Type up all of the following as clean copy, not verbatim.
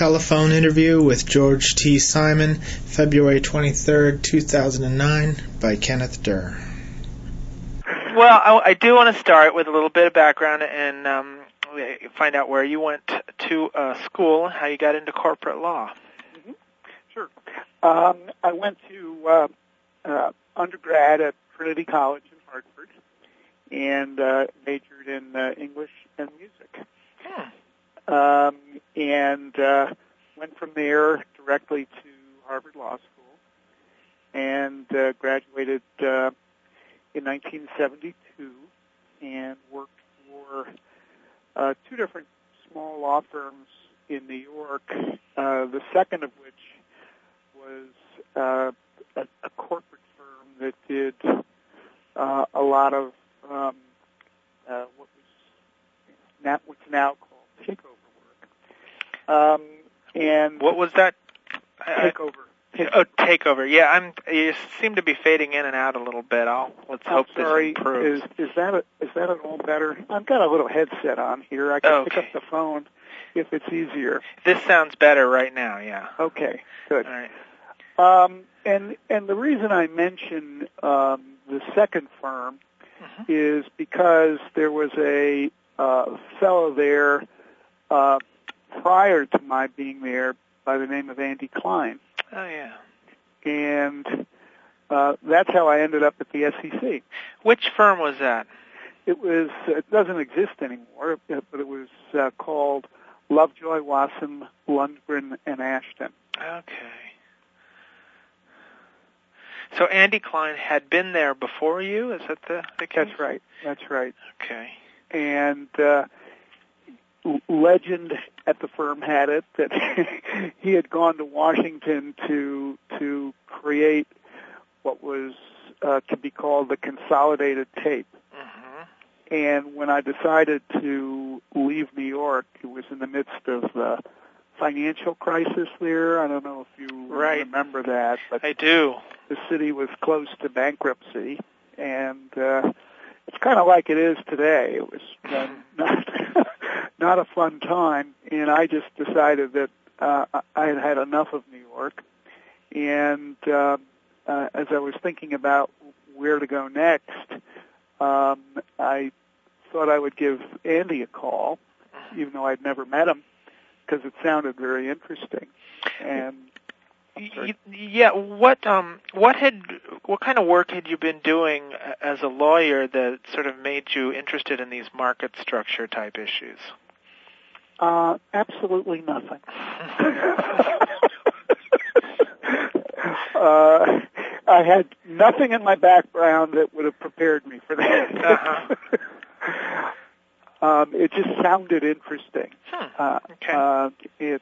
telephone interview with George T. Simon, February 23, 2009, by Kenneth Durr. Well, I do want to start with a little bit of background and find out where you went to school and how you got into corporate law. Mm-hmm. Sure. I went to undergrad at Trinity College in Hartford and majored in English and music. And went from there directly to Harvard Law School and graduated in 1972 and worked for two different small law firms in New York, the second of which was a corporate firm that did a lot of what's now called takeover work. And what was that? Takeover. Takeover. Yeah, you seem to be fading in and out a little bit. Let's hope this improves. Is that at all better? I've got a little headset on here. I can pick up the phone if it's easier. This sounds better right now. Yeah. Okay. Good. All right. And the reason I mention the second firm is because there was a fellow there prior to my being there by the name of Andy Klein. Oh, yeah. And that's how I ended up at the SEC. Which firm was that? It doesn't exist anymore, but it was called Lovejoy, Wasson, Lundgren, and Ashton. Okay. So Andy Klein had been there before you? Is that the case? That's right. Okay. And legend at the firm had it that he had gone to Washington to create what was to be called the consolidated tape. Mm-hmm. And when I decided to leave New York, it was in the midst of the financial crisis there. I don't know if you remember that, but I do. The city was close to bankruptcy, and it's kind of like it is today. It was not a fun time, and I just decided that I had had enough of New York. And as I was thinking about where to go next, I thought I would give Andy a call, even though I'd never met him, because it sounded very interesting. And yeah, what kind of work had you been doing as a lawyer that sort of made you interested in these market structure type issues? Absolutely nothing. I had nothing in my background that would have prepared me for that. It just sounded interesting. Okay.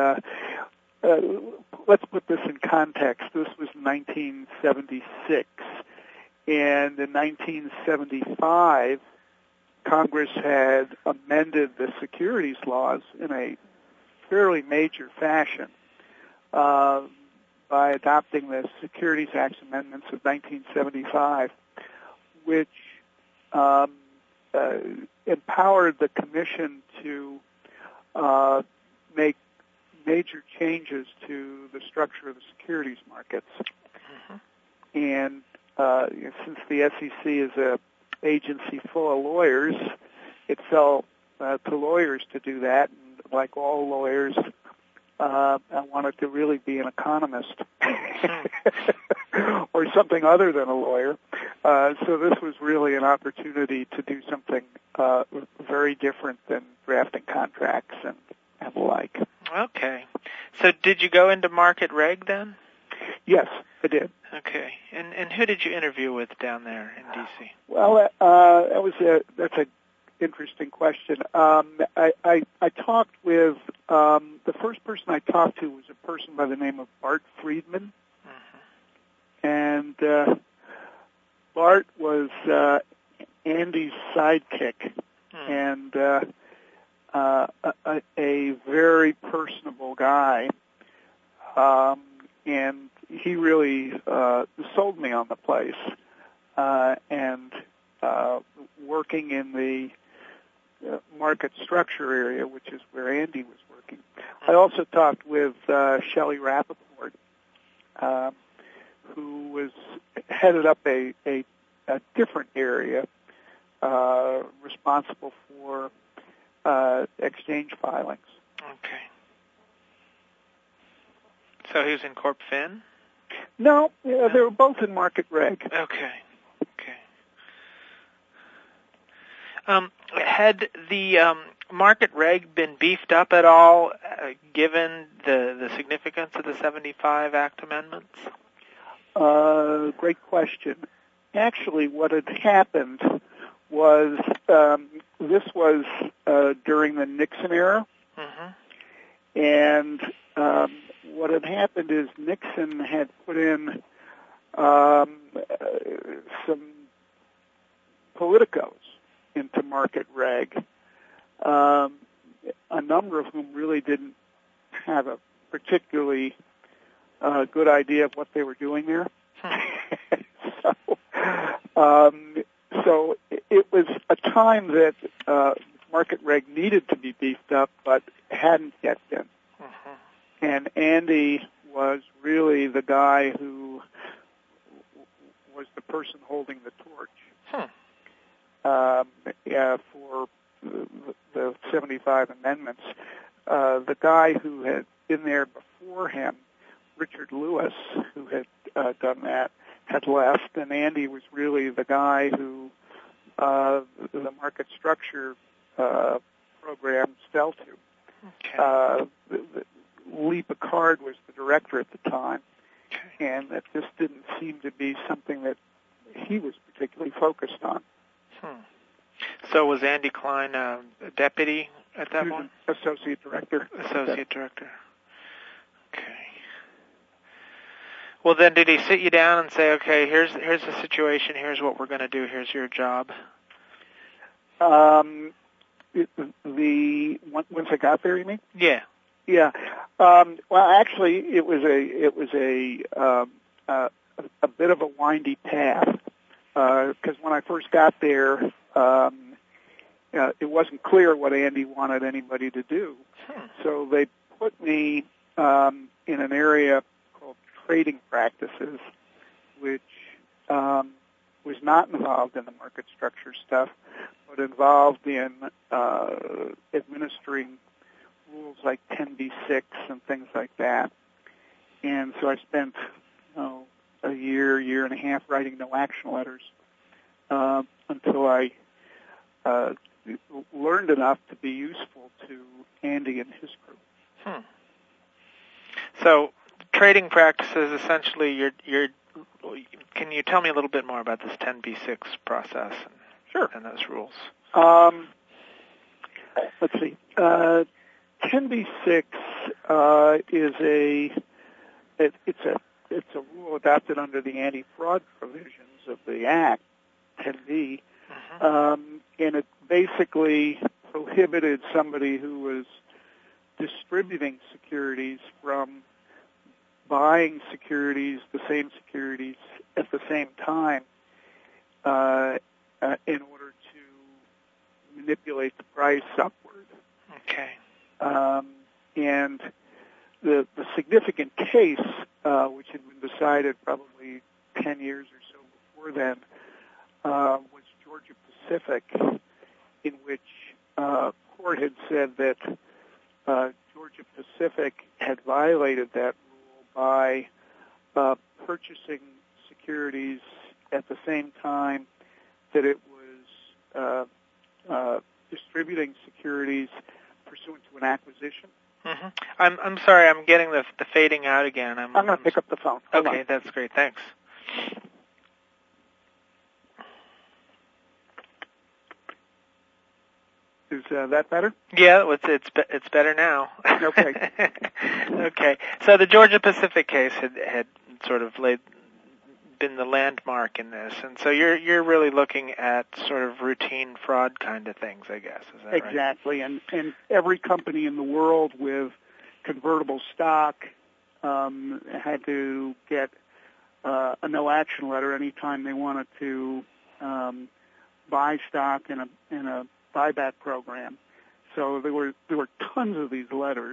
Let's put this in context. This was 1976, and in 1975, Congress had amended the securities laws in a fairly major fashion by adopting the Securities Act amendments of 1975, which empowered the Commission to make major changes to the structure of the securities markets. Mm-hmm. And since the SEC is an agency full of lawyers, it fell to lawyers to do that. And like all lawyers, I wanted to really be an economist or something other than a lawyer. So this was really an opportunity to do something very different than drafting contracts and the like. Okay. So did you go into market reg then? Yes, I did. Okay. And who did you interview with down there in D.C.? Well, that's an interesting question. I talked with the first person I talked to was a person by the name of Bart Friedman, and Bart was Andy's sidekick, and a very personable guy, and he really sold me on the place. And working in the market structure area, which is where Andy was working, I also talked with Shelley Rappaport, who was headed up a different area, responsible for exchange filings. Okay. So he was in Corp Fin? No, they were both in Market Reg. Okay. Had the Market Reg been beefed up at all, given the significance of the 75 Act amendments? Great question. Actually, what had happened was this was during the Nixon era, and what had happened is Nixon had put in some politicos into Market Reg, a number of whom really didn't have a particularly good idea of what they were doing there. So it was a time that Market Reg needed to be beefed up, but hadn't yet been. And Andy was really the guy who was the person holding the torch for the 75 amendments. The guy who had been there before him, Richard Lewis, who had done that, had left, and Andy was really the guy who the market structure programs fell to. Lee Picard was the director at the time, and that this didn't seem to be something that he was particularly focused on. So was Andy Klein a deputy at that point? Associate director. Associate director. Okay. Well, then, did he sit you down and say, "Okay, here's the situation. Here's what we're going to do. Here's your job"? Once I got there, you mean? Yeah. Yeah. Well, actually, it was a bit of a windy path because when I first got there, it wasn't clear what Andy wanted anybody to do. So they put me in an area called trading practices, which was not involved in the market structure stuff, but involved in administering rules like 10b-6 and things like that. And so I spent a year and a half writing no action letters until I learned enough to be useful to Andy and his group. So trading practices, essentially, you're can you tell me a little bit more about this 10b-6 process and those rules? Let's see. 10b-6 is it's a rule adopted under the anti-fraud provisions of the Act, 10b, and it basically prohibited somebody who was distributing securities from buying securities, the same securities, at the same time in order to manipulate the price upward. Okay. And the significant case, which had been decided probably 10 years or so before then, was Georgia Pacific, in which court had said that Georgia Pacific had violated that rule by purchasing securities at the same time that it was distributing securities pursuant to an acquisition. I'm sorry, I'm getting the fading out again. I'm going to pick up the phone. Hold on. That's great. Thanks. Is that better? Yeah, it's better now. Okay. Okay. So the Georgia Pacific case had sort of been the landmark in this, and so you're really looking at sort of routine fraud kind of things, I guess. Is that exactly? Right? And every company in the world with convertible stock had to get a no action letter anytime they wanted to buy stock in a buyback program. So there were tons of these letters,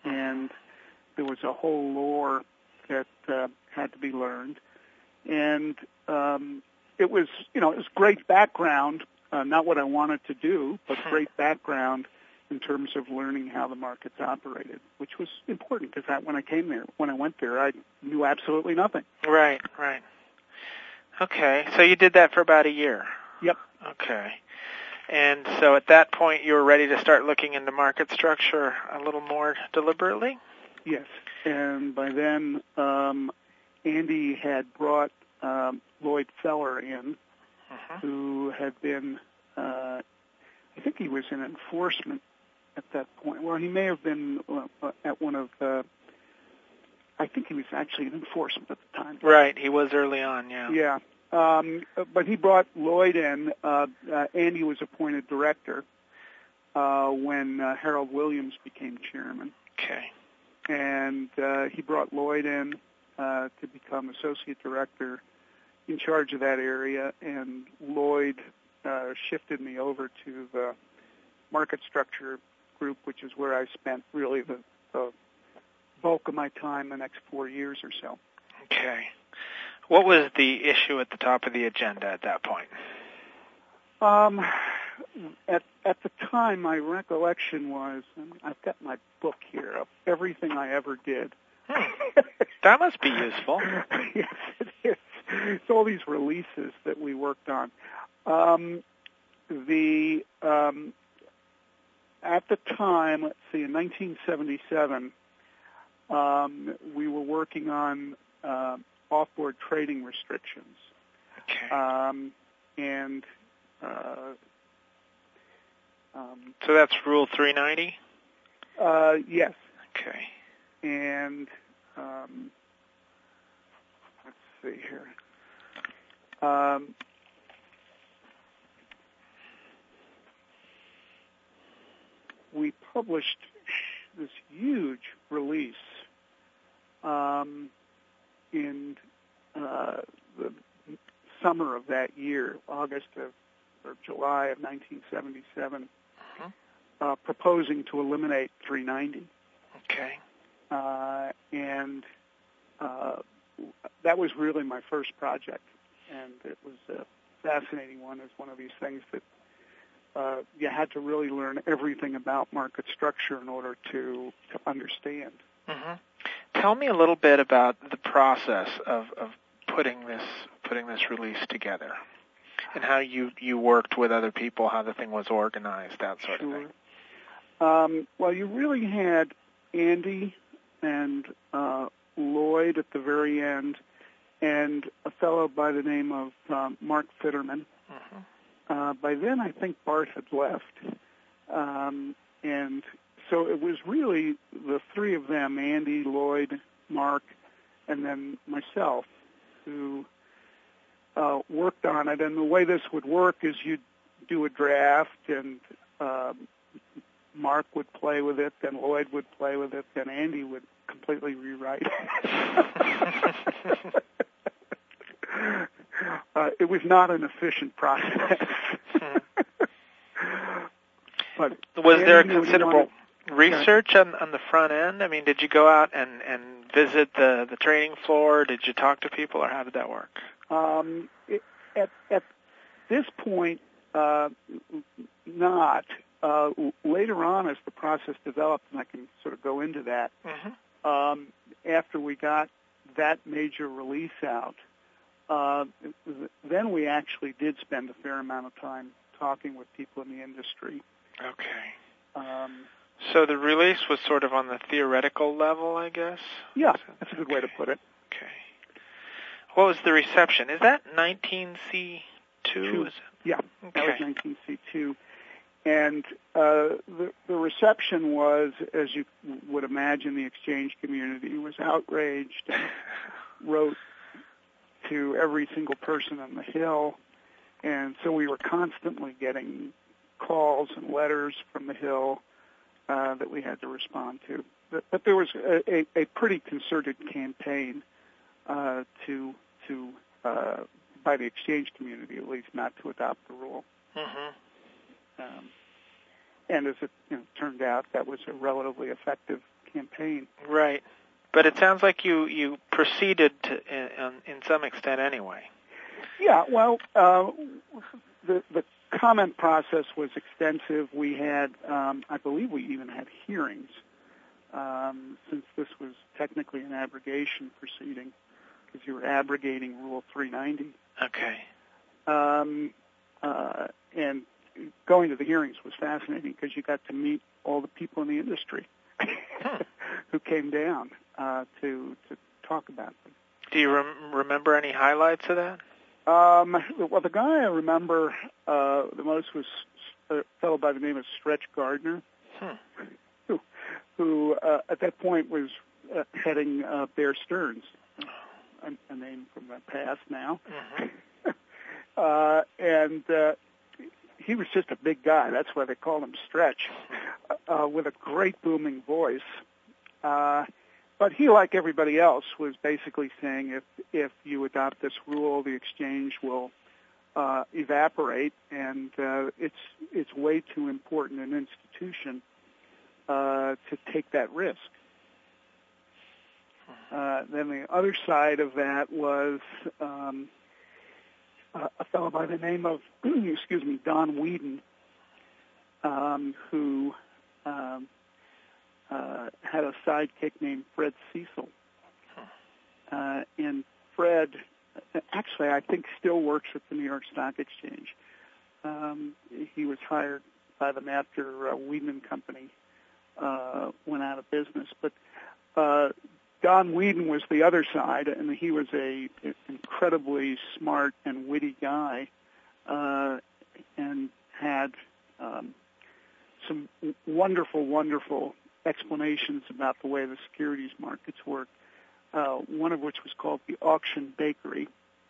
and there was a whole lore that had to be learned. And it was great background, not what I wanted to do, but great background in terms of learning how the markets operated, which was important because when I went there, I knew absolutely nothing. Right. Okay, so you did that for about a year. Yep. Okay. And so at that point, you were ready to start looking into market structure a little more deliberately? Yes. And by then, Andy had brought Lloyd Feller in, who had been, I think he was in enforcement at that point. Well, he may have been at one of I think he was actually in enforcement at the time. Right, he was early on, yeah. Yeah. But he brought Lloyd in. Andy was appointed director when Harold Williams became chairman. Okay. And he brought Lloyd in to become associate director in charge of that area, and Lloyd shifted me over to the market structure group, which is where I spent really the bulk of my time the next 4 years or so. Okay. What was the issue at the top of the agenda at that point? At the time, my recollection was, I've got my book here of everything I ever did. That must be useful. Yes, it is. It's all these releases that we worked on. At the time, let's see, in 1977, we were working on off-board trading restrictions. Okay. So that's Rule 390? Yes. Okay. And let's see here. We published this huge release in the summer of that year, August or July of 1977, proposing to eliminate 390. Okay. And that was really my first project, and it was a fascinating one. It's one of these things that you had to really learn everything about market structure in order to understand. Mm-hmm. Tell me a little bit about the process of putting this release together, and how you worked with other people, how the thing was organized, that sort of thing. Well, you really had Andy and Lloyd at the very end, and a fellow by the name of Mark Fitterman. By then, I think Bart had left, and so it was really the three of them, Andy, Lloyd, Mark, and then myself, who worked on it. And the way this would work is you'd do a draft, and Mark would play with it, then Lloyd would play with it, then Andy would completely rewrite it. It was not an efficient process. But was there a considerable research on the front end? I mean, did you go out and visit the trading floor? Did you talk to people, or how did that work? At this point, not. Later on, as the process developed, and I can sort of go into that, after we got that major release out, then we actually did spend a fair amount of time talking with people in the industry. Okay. So the release was sort of on the theoretical level, I guess? Yeah, that's a good way to put it. Okay. What was the reception? Is that 19C2? Yeah, okay. That was 19C2. And the reception was, as you would imagine, the exchange community was outraged and wrote to every single person on the Hill. And so we were constantly getting calls and letters from the Hill that we had to respond to. But there was a pretty concerted campaign by the exchange community, at least, not to adopt the rule. And as it turned out, that was a relatively effective campaign. Right. But it sounds like you proceeded in some extent anyway. Yeah, well, the comment process was extensive. We had, I believe we even had hearings, since this was technically an abrogation proceeding, because you were abrogating Rule 390. Okay. And going to the hearings was fascinating because you got to meet all the people in the industry who came down to talk about them. Do you remember any highlights of that? Well, the guy I remember the most was a fellow by the name of Stretch Gardner, who at that point was heading Bear Stearns, a name from the past now. Mm-hmm. And he was just a big guy. That's why they called him Stretch, with a great booming voice. But he, like everybody else, was basically saying if you adopt this rule, the exchange will evaporate, and it's way too important an institution to take that risk. Then the other side of that was a fellow by the name of, Don Whedon, who had a sidekick named Fred Cecil. And Fred, actually, I think still works at the New York Stock Exchange. He was hired by them after Whedon and Company went out of business. But Don Whedon was the other side, and he was an incredibly smart and witty guy, and had some wonderful explanations about the way the securities markets work, one of which was called the Auction Bakery.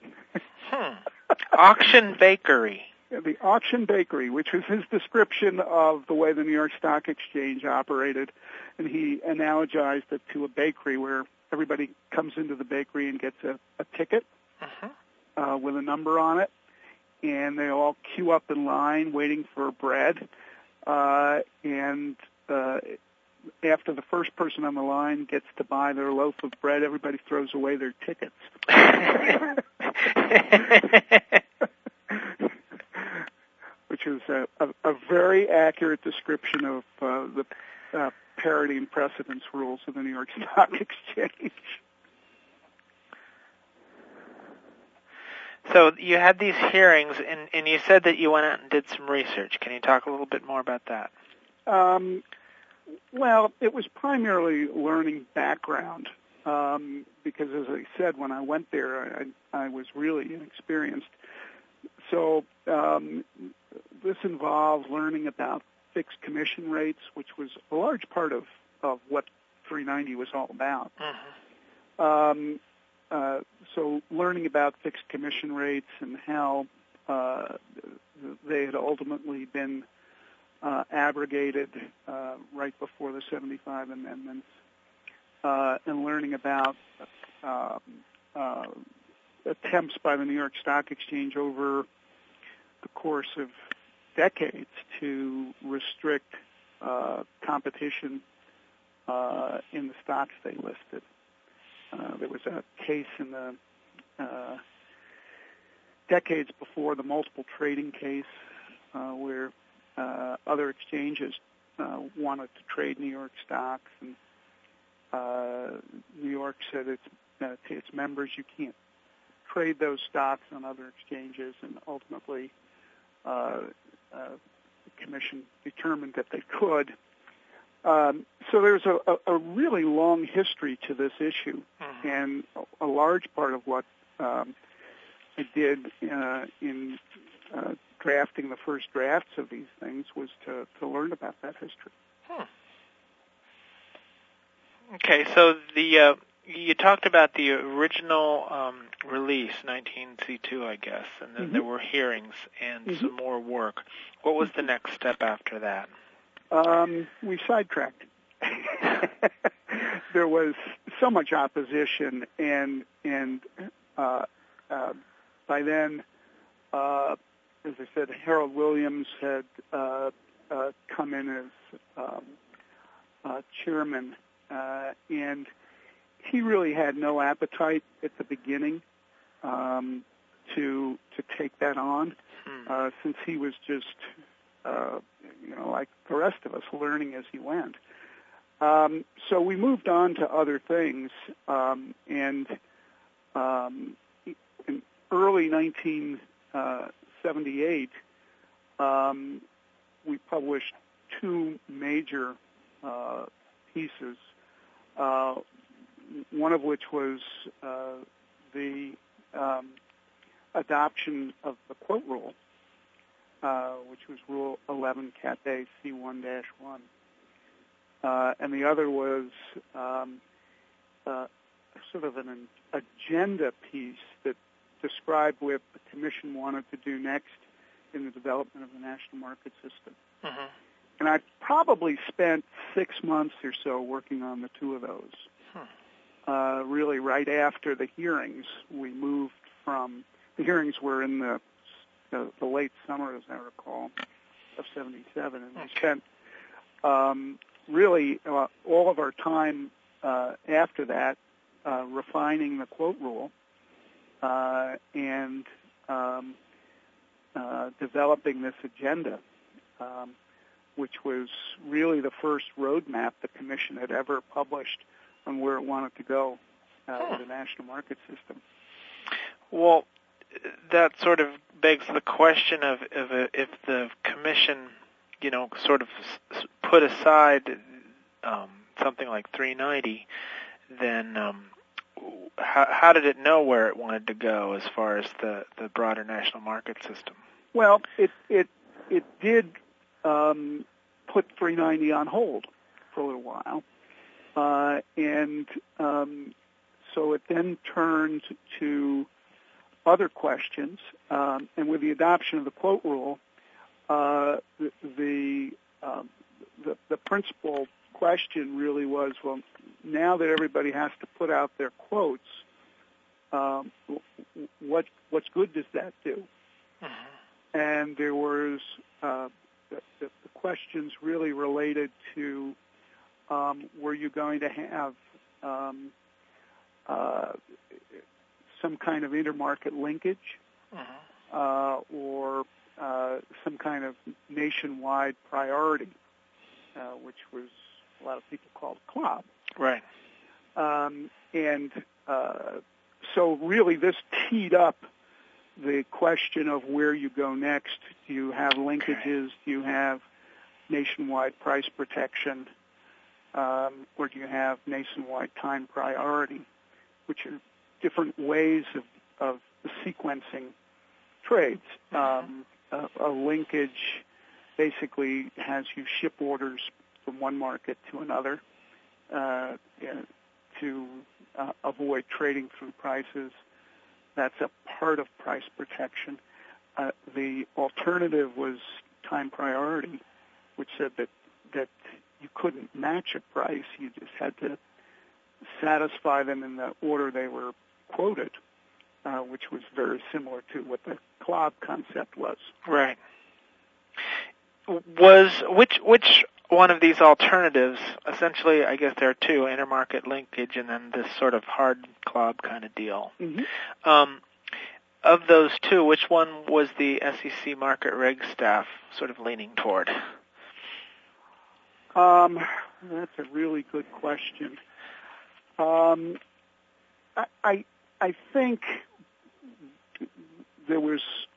Auction Bakery. The Auction Bakery, which was his description of the way the New York Stock Exchange operated, and he analogized it to a bakery where everybody comes into the bakery and gets a ticket with a number on it, and they all queue up in line waiting for bread, and after the first person on the line gets to buy their loaf of bread, everybody throws away their tickets. Which is a very accurate description of the parity and precedence rules of the New York Stock Exchange. So you had these hearings, and you said that you went out and did some research. Can you talk a little bit more about that? Well, it was primarily learning background, because as I said, when I went there, I was really inexperienced. So this involved learning about fixed commission rates, which was a large part of what 390 was all about. Mm-hmm. So learning about fixed commission rates and how they had ultimately been abrogated right before the 75 amendments, and learning about attempts by the New York Stock Exchange over the course of decades to restrict competition in the stocks they listed. There was a case in the decades before the multiple trading case where other exchanges wanted to trade New York stocks, and New York said to its members, you can't trade those stocks on other exchanges, and ultimately the commission determined that they could. So there's a really long history to this issue, and a large part of what I did in drafting the first drafts of these things was to learn about that history. Okay, so you talked about the original release, 19C2, I guess, and then there were hearings and some more work. What was the next step after that? We sidetracked. There was so much opposition, and by then, as I said, Harold Williams had come in as chairman, and he really had no appetite at the beginning to take that on, since he was just like the rest of us, learning as he went. So we moved on to other things, and in early 1978, we published two major pieces, one of which was the adoption of the quote rule, which was Rule 11 Cat A C1-1. And the other was sort of an agenda piece that described what the Commission wanted to do next in the development of the national market system. Mm-hmm. And I probably spent 6 months or so working on the two of those. Really right after the hearings, we moved from, the hearings were in the late summer, as I recall, of 77, and we spent really all of our time after that refining the quote rule and developing this agenda, which was really the first roadmap the Commission had ever published on where it wanted to go with the national market system. Well, that sort of begs the question of if the Commission, sort of put aside something like 390, then how did it know where it wanted to go as far as the broader national market system? Well, it did put 390 on hold for a little while, and so it then turned to other questions, and with the adoption of the quote rule, the principal question really was, well, now that everybody has to put out their quotes, what's good does that do? Mm-hmm. And there was the questions really related to were you going to have some kind of intermarket linkage, or some kind of nationwide priority, which was a lot of people called CLOB. Right. And so really this teed up the question of where you go next. Do you have linkages? Do you have nationwide price protection? Or do you have nationwide time priority, which are different ways of sequencing trades. A linkage basically has you ship orders from one market to another to avoid trading through prices. That's a part of price protection. The alternative was time priority, which said that you couldn't match a price. You just had to satisfy them in the order they were quoted, which was very similar to what the CLOB concept was. Right. Which one of these alternatives, essentially, I guess there are two, intermarket linkage and then this sort of hard CLOB kind of deal. Mm-hmm. Of those two, which one was the SEC market reg staff sort of leaning toward? That's a really good question. I think there was,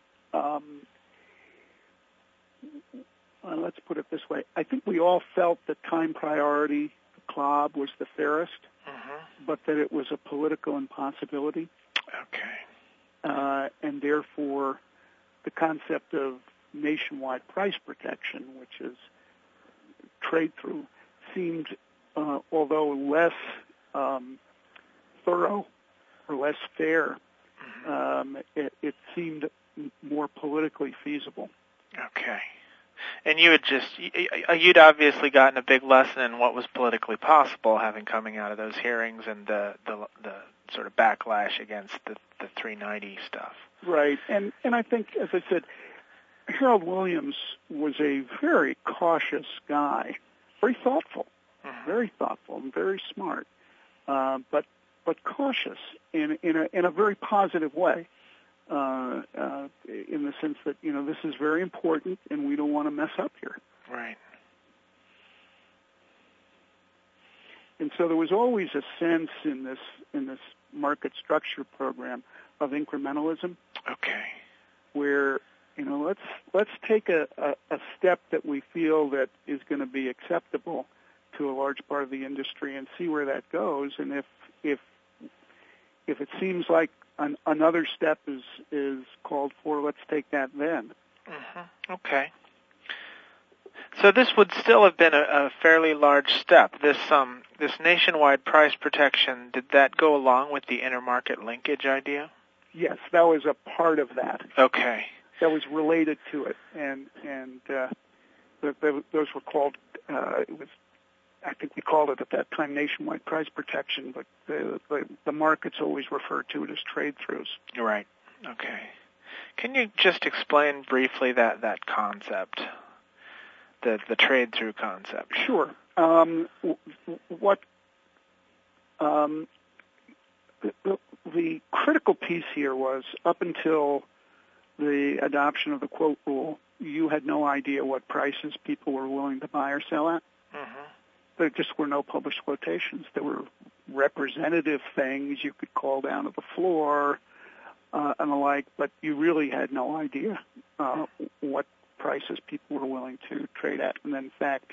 let's put it this way, I think we all felt that time priority, the CLOB, was the fairest, but that it was a political impossibility. Okay. And therefore, the concept of nationwide price protection, which is trade through, seemed, although less thorough or less fair, it seemed more politically feasible. Okay. And you'd obviously gotten a big lesson in what was politically possible, having coming out of those hearings and the sort of backlash against the 390 stuff. Right. And I think, as I said, Harold Williams was a very cautious guy, very thoughtful. very thoughtful and very smart, but cautious in a very positive way. In the sense that this is very important and we don't want to mess up here. Right. And so there was always a sense in this market structure program of incrementalism. Okay. Where let's take a step that we feel that is going to be acceptable to a large part of the industry and see where that goes. And if it seems like another step is called for, let's take that then. Mm-hmm. Okay. So this would still have been a fairly large step. This nationwide price protection, did that go along with the intermarket linkage idea? Yes, that was a part of that. Okay. That was related to it, and those were called. I think we called it at that time nationwide price protection, but the markets always referred to it as trade-throughs. Right. Okay. Can you just explain briefly that concept, the trade-through concept? Sure. The critical piece here was up until the adoption of the quote rule, you had no idea what prices people were willing to buy or sell at. Mm-hmm. There just were no published quotations. There were representative things you could call down to the floor and the like, but you really had no idea what prices people were willing to trade at. And in fact,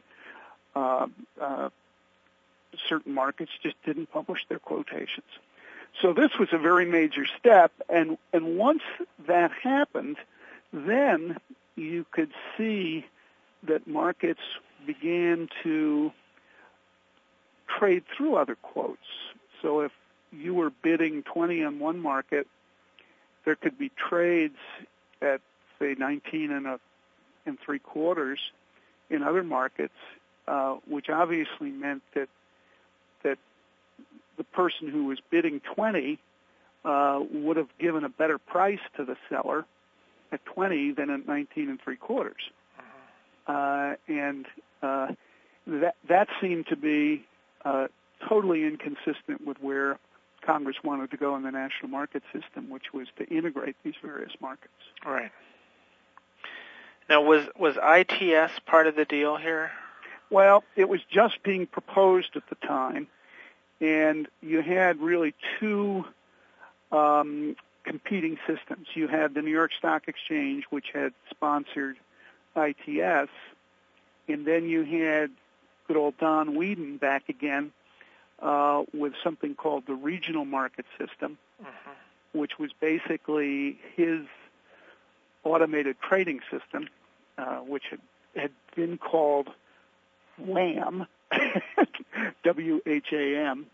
certain markets just didn't publish their quotations. So this was a very major step, and once that happened, then you could see that markets began to trade through other quotes. So if you were bidding 20 on one market, there could be trades at, say, 19 and 3/4 in other markets, which obviously meant that the person who was bidding 20 would have given a better price to the seller at 20 than at 19 3/4. And that seemed to be totally inconsistent with where Congress wanted to go in the national market system, which was to integrate these various markets. Right. Now, was ITS part of the deal here? Well, it was just being proposed at the time, and you had really two competing systems. You had the New York Stock Exchange, which had sponsored ITS, and then you had good old Don Whedon back again with something called the Regional Market System, which was basically his automated trading system, which had been called WHAM, WHAM,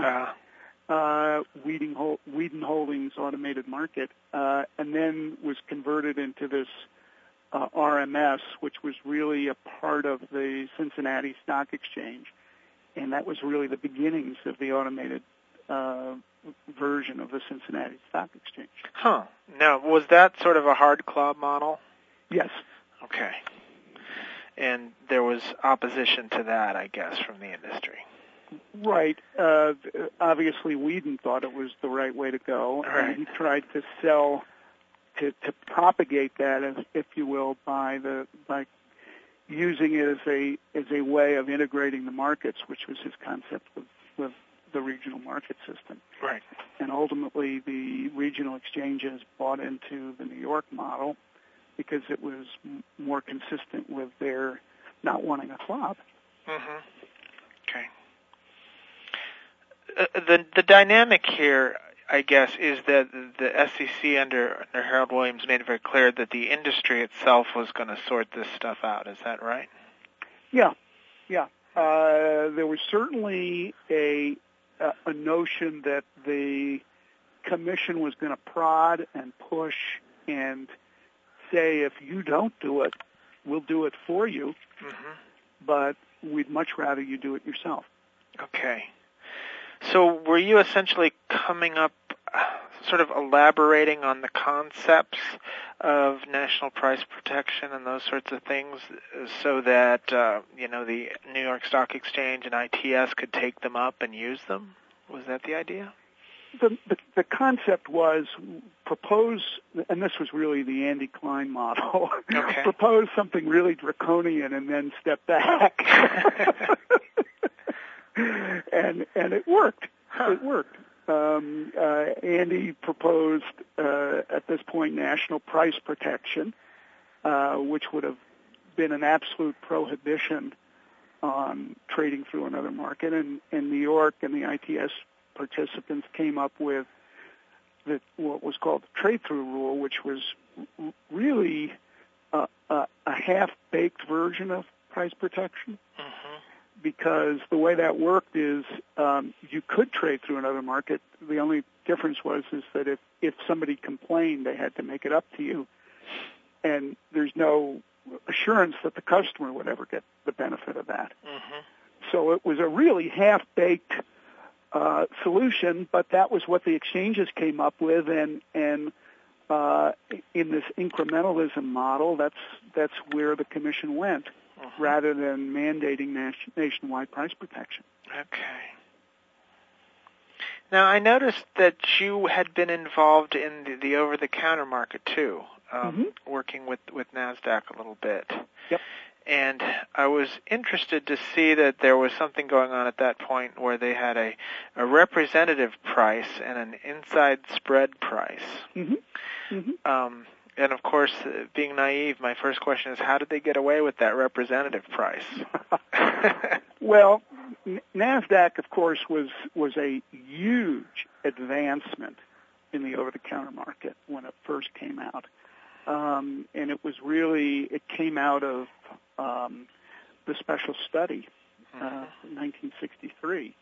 Whedon Holdings Automated Market, and then was converted into this RMS, which was really a part of the Cincinnati Stock Exchange, and that was really the beginnings of the automated version of the Cincinnati Stock Exchange. Huh. Now, was that sort of a hard club model? Yes. Okay. And there was opposition to that, I guess, from the industry. Right. Obviously, Whedon thought it was the right way to go, right. And he tried to sell, to propagate that, if you will, by using it as a way of integrating the markets, which was his concept with the regional market system. Right. And ultimately, the regional exchanges bought into the New York model because it was more consistent with their not wanting a club. Mm-hmm. Okay. The dynamic here, I guess, is that the SEC under Harold Williams made it very clear that the industry itself was going to sort this stuff out. Is that right? Yeah. There was certainly a notion that the commission was going to prod and push and say, if you don't do it, we'll do it for you, but we'd much rather you do it yourself. Okay. So were you essentially coming up, sort of elaborating on the concepts of national price protection and those sorts of things so that, the New York Stock Exchange and ITS could take them up and use them? Was that the idea? The concept was propose, and this was really the Andy Klein model, okay. propose something really draconian and then step back. and it worked. Huh. It worked. Andy proposed, at this point, national price protection, which would have been an absolute prohibition on trading through another market. And New York and the ITS participants came up with what was called the trade-through rule, which was really a half-baked version of price protection. Mm-hmm. Because the way that worked is you could trade through another market. The only difference was that if somebody complained, they had to make it up to you, and there's no assurance that the customer would ever get the benefit of that. Mm-hmm. So it was a really half-baked solution, but that was what the exchanges came up with, and in this incrementalism model, that's where the commission went, rather than mandating nationwide price protection. Okay. Now, I noticed that you had been involved in the over-the-counter market, too, working with NASDAQ a little bit. Yep. And I was interested to see that there was something going on at that point where they had a representative price and an inside spread price. Mm-hmm. Mm-hmm. And of course, being naive, my first question is, how did they get away with that representative price? Well, NASDAQ, of course, was a huge advancement in the over-the-counter market when it first came out. And it came out of the special study in 1963,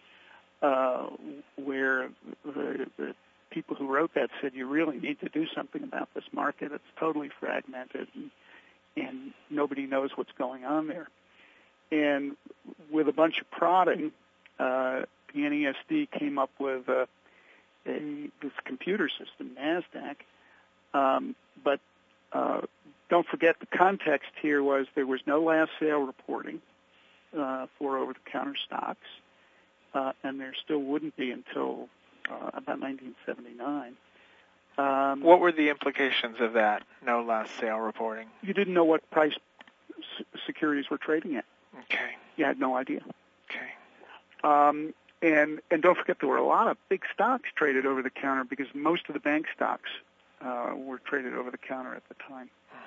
where the people who wrote that said, you really need to do something about this market. It's totally fragmented, and nobody knows what's going on there. And with a bunch of prodding, the NESD came up with this computer system, NASDAQ. But don't forget, the context here was there was no last sale reporting for over-the-counter stocks, and there still wouldn't be until about 1979. What were the implications of that, no last sale reporting? You didn't know what price securities were trading at. Okay. You had no idea. Okay. And don't forget, there were a lot of big stocks traded over the counter because most of the bank stocks were traded over the counter at the time.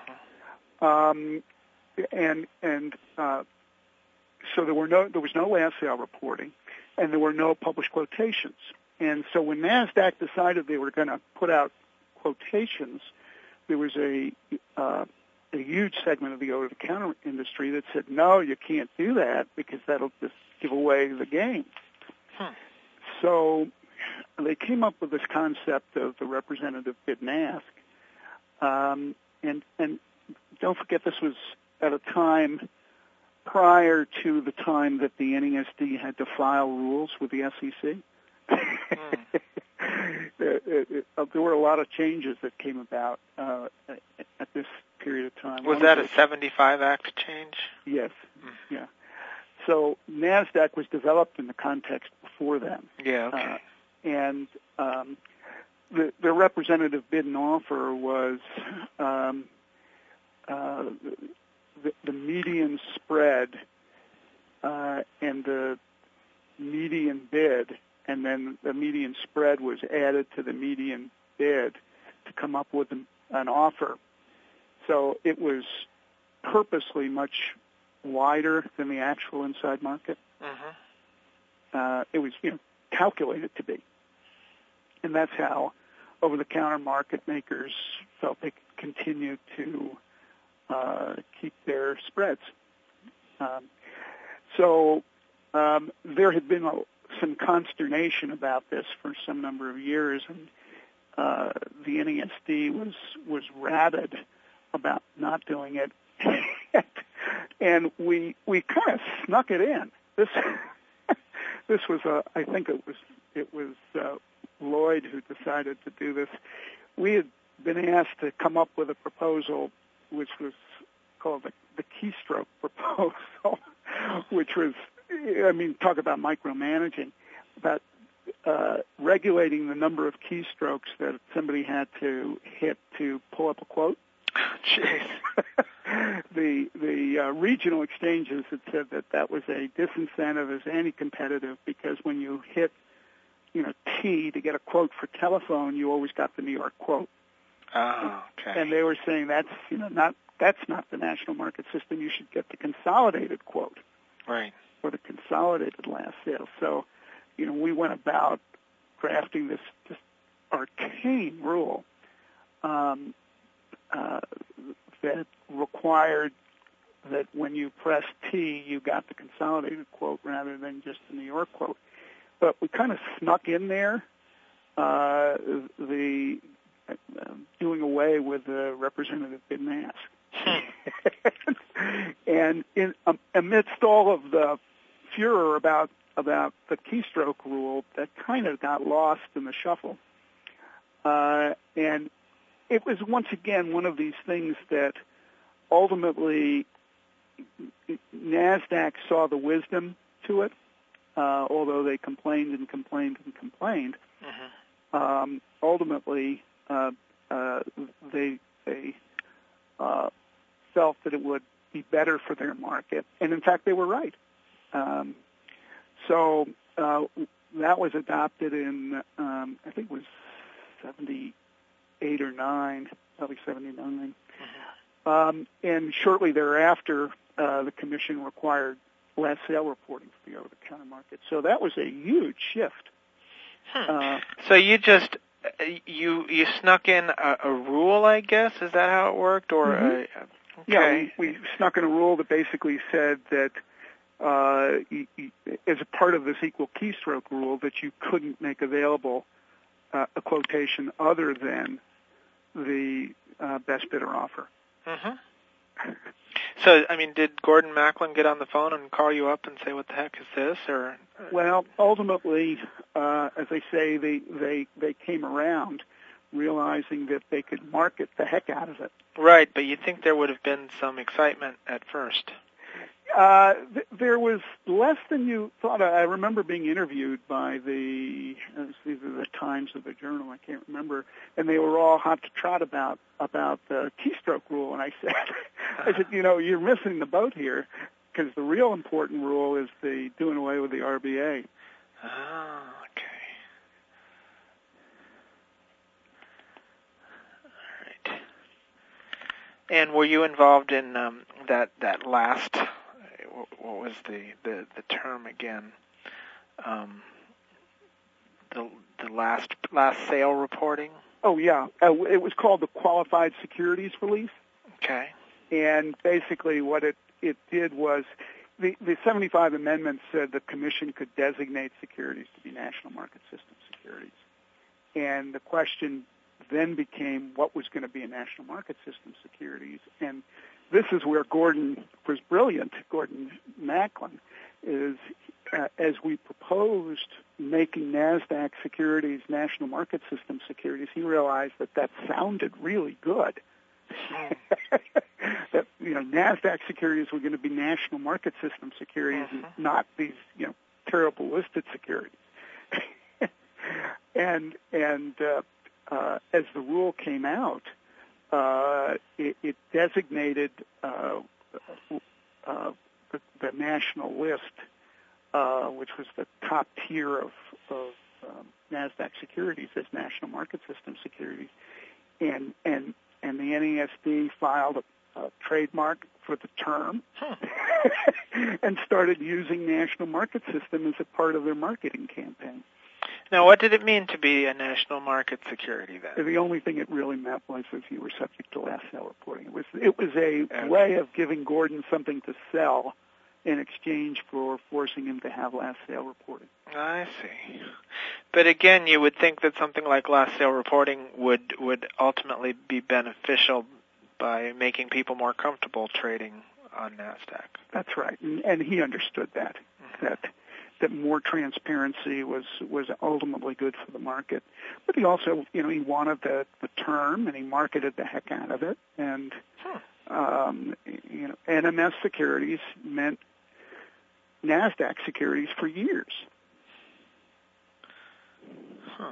So there was no last sale reporting, and there were no published quotations. And so when NASDAQ decided they were going to put out quotations, there was a huge segment of the over-the-counter industry that said, no, you can't do that because that'll just give away the game. So they came up with this concept of the representative bid and ask. And don't forget, this was at a time prior to the time that the NESD had to file rules with the SEC. There were a lot of changes that came about at this period of time. Was that a 75 Act change? Yes. Yeah. So NASDAQ was developed in the context before then. Yeah, okay. And the representative bid and offer was the median spread and the median bid, and then the median spread was added to the median bid to come up with an offer. So it was purposely much wider than the actual inside market. It was calculated to be. And that's how over-the-counter market makers felt they could continue to keep their spreads. So there had been some consternation about this for some number of years, and the NESD was rabid about not doing it, and we kind of snuck it in. This was I think it was Lloyd who decided to do this. We had been asked to come up with a proposal which was called the keystroke proposal, which was, talk about micromanaging, about regulating the number of keystrokes that somebody had to hit to pull up a quote. Jeez. The regional exchanges had said that was a disincentive, is anti-competitive, because when you hit, T to get a quote for telephone, you always got the New York quote. Oh, okay. And they were saying that's not the national market system. You should get the consolidated quote, right, or the consolidated last sale. So, we went about crafting this just arcane rule that required that when you press T, you got the consolidated quote rather than just the New York quote. But we kind of snuck in there the doing away with the representative bid and ask. And amidst all of the furor about the keystroke rule, that kind of got lost in the shuffle. And it was once again one of these things that ultimately NASDAQ saw the wisdom to it, although they complained and complained and complained. Mm-hmm. Ultimately, they felt that it would be better for their market, and in fact, they were right. So that was adopted in, I think it was 78 or 9, probably 79. Mm-hmm. And shortly thereafter, the Commission required last sale reporting for the over-the-counter market. So that was a huge shift. So you just you snuck in a rule, I guess? Is that how it worked? Or mm-hmm. Okay. Yeah, we snuck in a rule that basically said that as a part of this equal keystroke rule, that you couldn't make available a quotation other than the best bidder offer. Mm-hmm. So, did Gordon Macklin get on the phone and call you up and say, "What the heck is this?" Or well, ultimately, as I say, they came around, realizing that they could market the heck out of it. Right, but you'd think there would have been some excitement at first. There was less than you thought. I remember being interviewed by either the Times or the Journal, I can't remember, and they were all hot to trot about the keystroke rule. And I said, you're missing the boat here, because the real important rule is the doing away with the RBA. Oh, okay. All right. And were you involved in that last? What was the term again? The last sale reporting? Oh yeah, it was called the Qualified Securities Release. Okay. And basically, what it did was the 75 amendments said the Commission could designate securities to be national market system securities, and the question then became what was going to be a national market system securities. And this is where Gordon was brilliant, Gordon Macklin, is as we proposed making NASDAQ securities national market system securities, he realized that sounded really good. That NASDAQ securities were going to be national market system securities, and not these terrible listed securities. and as the rule came out, it designated the national list, which was the top tier of NASDAQ securities, as national market system securities, and the NASD filed a trademark for the term and started using national market system as a part of their marketing campaign. Now, what did it mean to be a national market security then? The only thing it really meant was that you were subject to last sale reporting. It was a way of giving Gordon something to sell in exchange for forcing him to have last sale reporting. I see. But again, you would think that something like last sale reporting would ultimately be beneficial by making people more comfortable trading on NASDAQ. That's right, and he understood that that more transparency was ultimately good for the market. But he also, he wanted the term, and he marketed the heck out of it. And NMS securities meant NASDAQ securities for years. Huh.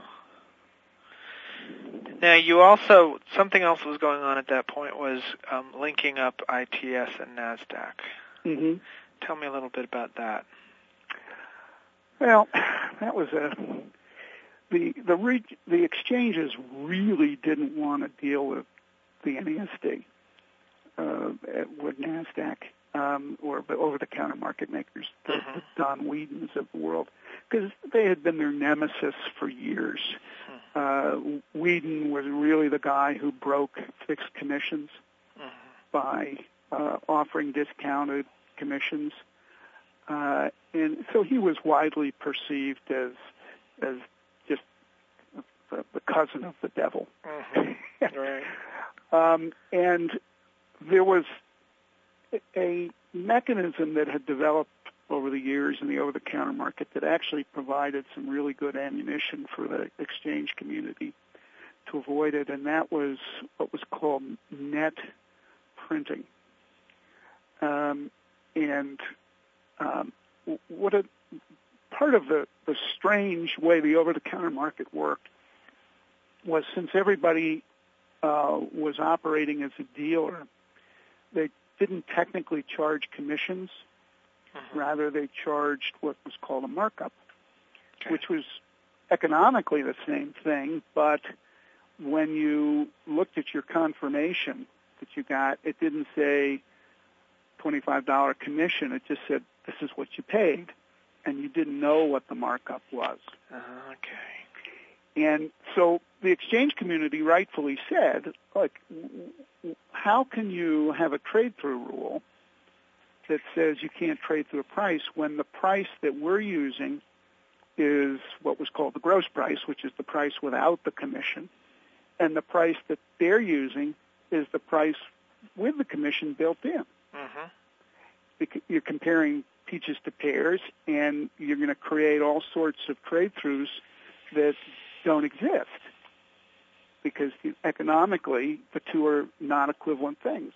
Now, you also, something else was going on at that point was linking up ITS and NASDAQ. Mm-hmm. Tell me a little bit about that. Well, that was the exchanges really didn't want to deal with the NESD, with NASDAQ, or the over-the-counter market makers, the Don Whedons of the world, because they had been their nemesis for years. Whedon was really the guy who broke fixed commissions by offering discounted commissions. And so he was widely perceived as just the cousin of the devil. Right. And there was a mechanism that had developed over the years in the over-the-counter market that actually provided some really good ammunition for the exchange community to avoid it, and that was what was called net printing. Part of the strange way the over-the-counter market worked was, since everybody was operating as a dealer, they didn't technically charge commissions. Rather, they charged what was called a markup, which was economically the same thing, but when you looked at your confirmation that you got, it didn't say $25 commission. It just said, this is what you paid, and you didn't know what the markup was. And so the exchange community rightfully said, look, how can you have a trade-through rule that says you can't trade through a price when the price that we're using is what was called the gross price, which is the price without the commission, and the price that they're using is the price with the commission built in. You're comparing peaches to pears, and you're going to create all sorts of trade-throughs that don't exist because economically the two are not equivalent things.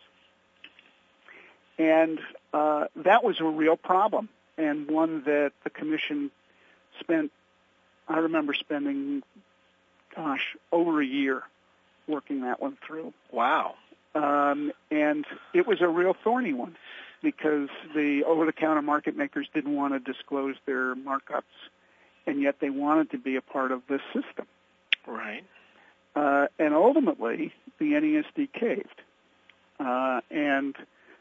And that was a real problem, and one that the commission spent, I remember spending, over a year working that one through. Wow. And it was a real thorny one because the over-the-counter market makers didn't want to disclose their markups, and yet they wanted to be a part of this system. Right. And ultimately, the NESD caved and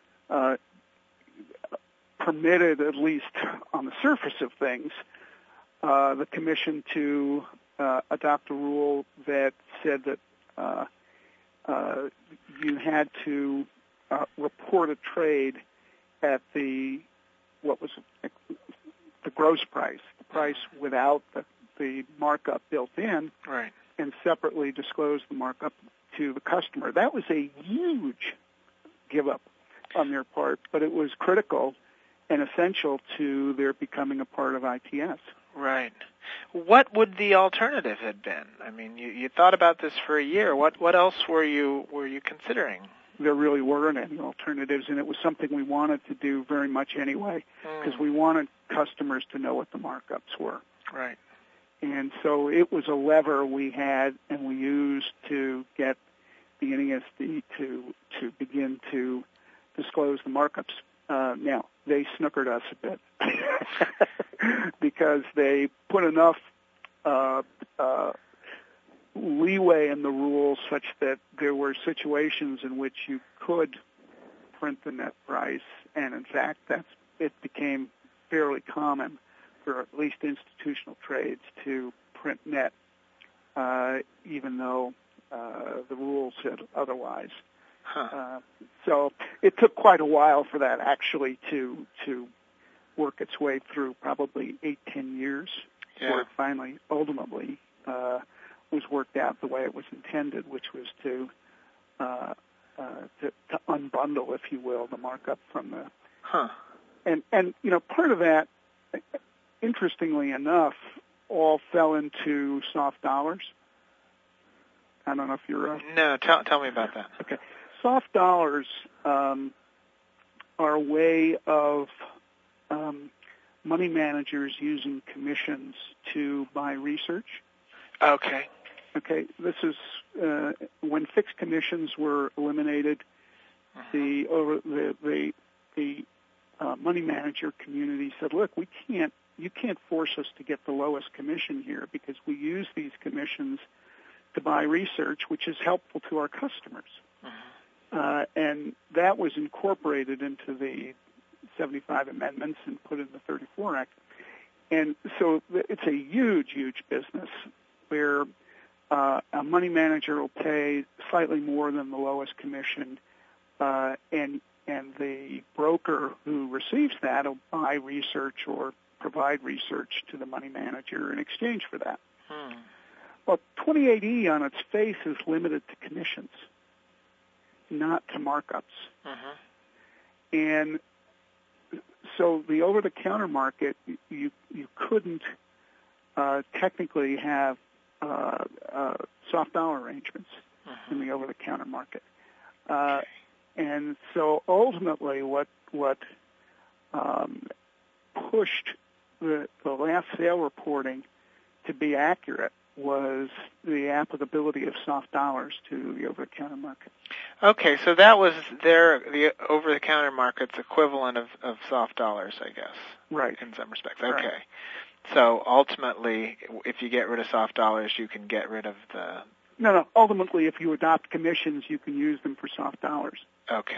permitted, at least on the surface of things, the commission to adopt a rule that said that you had to report a trade at what was the gross price, the price without the markup built in, right, and separately disclose the markup to the customer. That was a huge give up on their part, but it was critical and essential to their becoming a part of ITS. Right. What would the alternative have been? I mean, you thought about this for a year. What else were you considering? There really weren't any alternatives, and it was something we wanted to do very much anyway, because we wanted customers to know what the markups were. Right. And so it was a lever we had and we used to get the NESD to begin to disclose the markups. Now, they snookered us a bit because they put enough leeway in the rules such that there were situations in which you could print the net price, and in fact it became fairly common for at least institutional trades to print net, even though the rules said otherwise. So it took quite a while for that actually to work its way through, probably 8-10 years, before it finally, ultimately, was worked out the way it was intended, which was to unbundle, if you will, the markup from the. And part of that, interestingly enough, all fell into soft dollars. I don't know if you're... No, tell me about that. Okay. Soft dollars are a way of money managers using commissions to buy research. Okay. Okay. This is when fixed commissions were eliminated. The money manager community said, "Look, you can't force us to get the lowest commission here because we use these commissions to buy research, which is helpful to our customers." And that was incorporated into the 75 amendments and put in the 34 Act. And so it's a huge, huge business where a money manager will pay slightly more than the lowest commission, and the broker who receives that will buy research or provide research to the money manager in exchange for that. Well, 28E on its face is limited to commissions, not to markups. And so the over-the-counter market, you couldn't technically have soft dollar arrangements in the over-the-counter market. And so ultimately what pushed the last sale reporting to be accurate was the applicability of soft dollars to the over-the-counter market. Okay, so that was the over-the-counter market's equivalent of soft dollars, I guess. Right. In some respects. Okay. Right. So ultimately, if you get rid of soft dollars, you can get rid of the... No. Ultimately, if you adopt commissions, you can use them for soft dollars. Okay.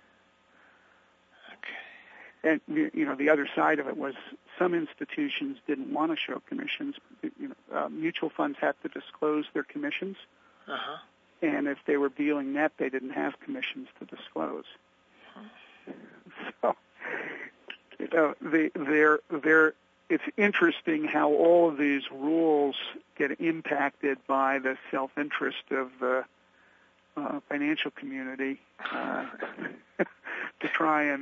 And, the other side of it was some institutions didn't want to show commissions. Mutual funds have to disclose their commissions. And if they were dealing net, they didn't have commissions to disclose. So, it's interesting how all of these rules get impacted by the self-interest of the financial community to try and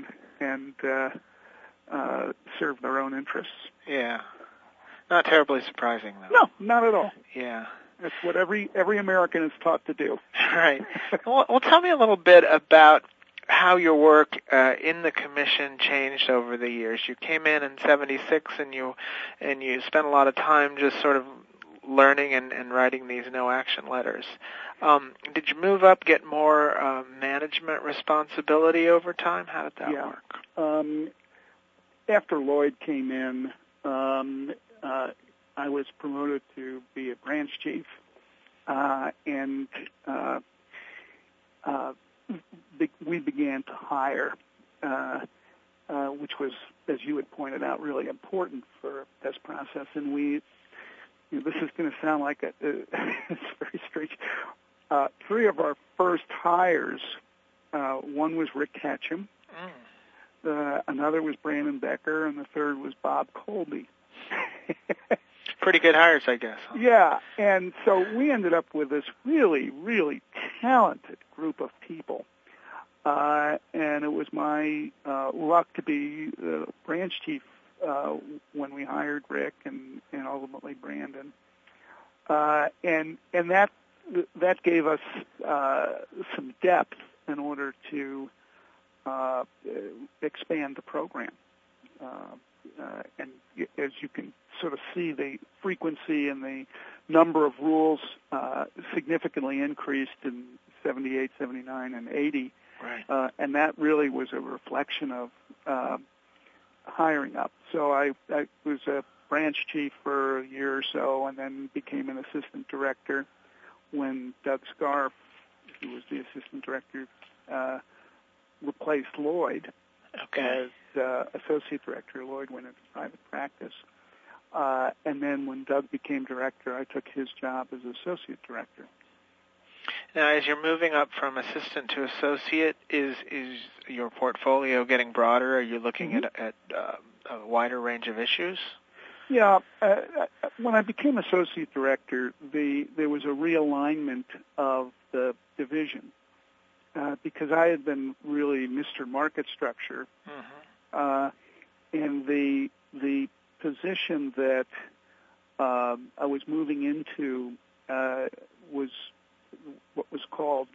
serve their own interests. Yeah. Not terribly surprising, though. No, not at all. Yeah. That's what every American is taught to do. Right. Well, tell me a little bit about how your work in the commission changed over the years. You came in '76, and you spent a lot of time just sort of learning and writing these no-action letters. Did you move up, get more management responsibility over time? How did that work? After Lloyd came in, I was promoted to be a branch chief, and we began to hire, which was, as you had pointed out, really important for this process. And this is going to sound like it's very strange. 3 of our first hires, one was Rick Ketchum, another was Brandon Becker, and the third was Bob Colby. Pretty good hires, I guess. Huh? Yeah, and so we ended up with this really, really talented group of people. And it was my luck to be branch chief when we hired Rick and ultimately Brandon. And that gave us some depth in order to expand the program. And as you can sort of see, the frequency and the number of rules significantly increased in 78, 79, and 80. Right. And that really was a reflection of hiring up. So I was a branch chief for a year or so, and then became an assistant director when Doug Scarf, who was the assistant director, replaced Lloyd as associate director. Lloyd went into private practice. And then when Doug became director, I took his job as associate director. Now, as you're moving up from assistant to associate, is your portfolio getting broader? Are you looking at a wider range of issues? Yeah. When I became associate director, there was a realignment of the division because I had been really Mr. Market Structure, and the position that I was moving into was what was called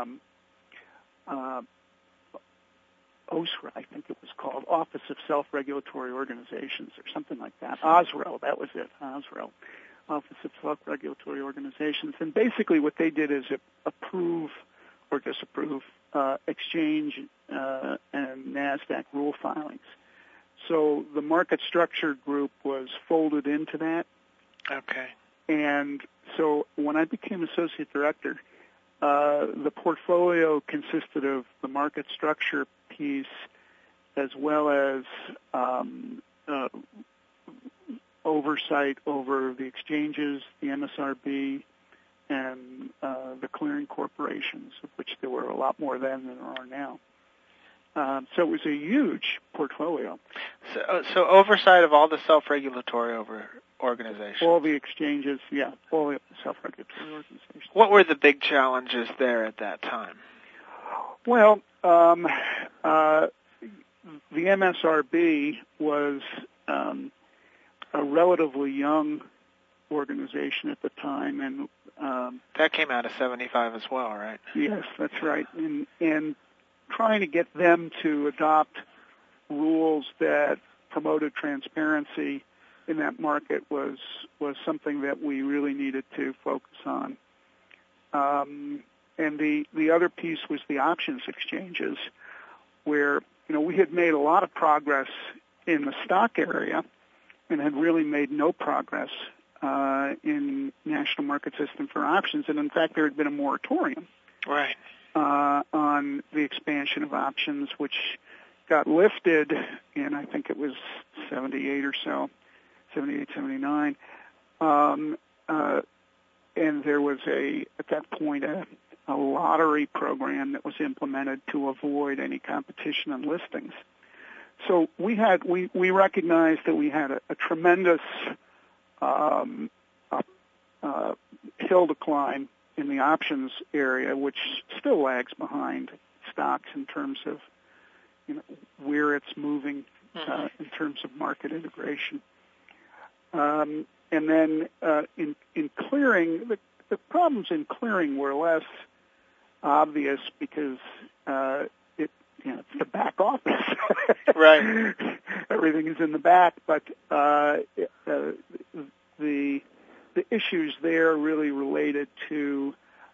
OSRA, I think it was called, Office of Self-Regulatory Organizations, or something like that. OSRO, that was it, OSRO, Office of Self-Regulatory Organizations. And basically what they did is approve or disapprove exchange and NASDAQ rule filings. So the market structure group was folded into that. Okay. And so when I became associate director, the portfolio consisted of the market structure piece as well as oversight over the exchanges, the MSRB, and the clearing corporations, of which there were a lot more then than there are now. So it was a huge portfolio. So oversight of all the self-regulatory organizations. All the exchanges, yeah, all the self-regulatory organizations. What were the big challenges there at that time? Well, the MSRB was a relatively young organization at the time, and that came out of 75 as well, right? Yes, that's right. And trying to get them to adopt rules that promoted transparency in that market was something that we really needed to focus on. And the other piece was the options exchanges, where we had made a lot of progress in the stock area and had really made no progress in National Market System for options. And in fact, there had been a moratorium right on the expansion of options, which got lifted in, I think it was 78 or so, 78, 79. And there was at that point, a lottery program that was implemented to avoid any competition on listings. So we recognized that we had a tremendous hill to climb in the options area, which still lags behind stocks in terms of where it's moving in terms of market integration. And then in clearing, the problems in clearing were less obvious because it's the back office. Right. Everything is in the back, but the issues there really related to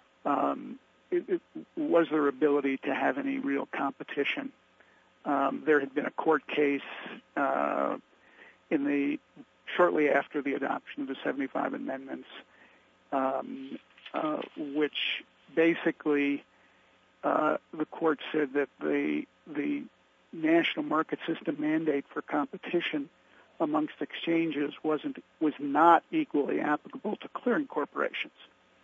was their ability to have any real competition. There had been a court case shortly after the adoption of the 75 amendments, which basically the court said that the national market system mandate for competition amongst exchanges was not equally applicable to clearing corporations.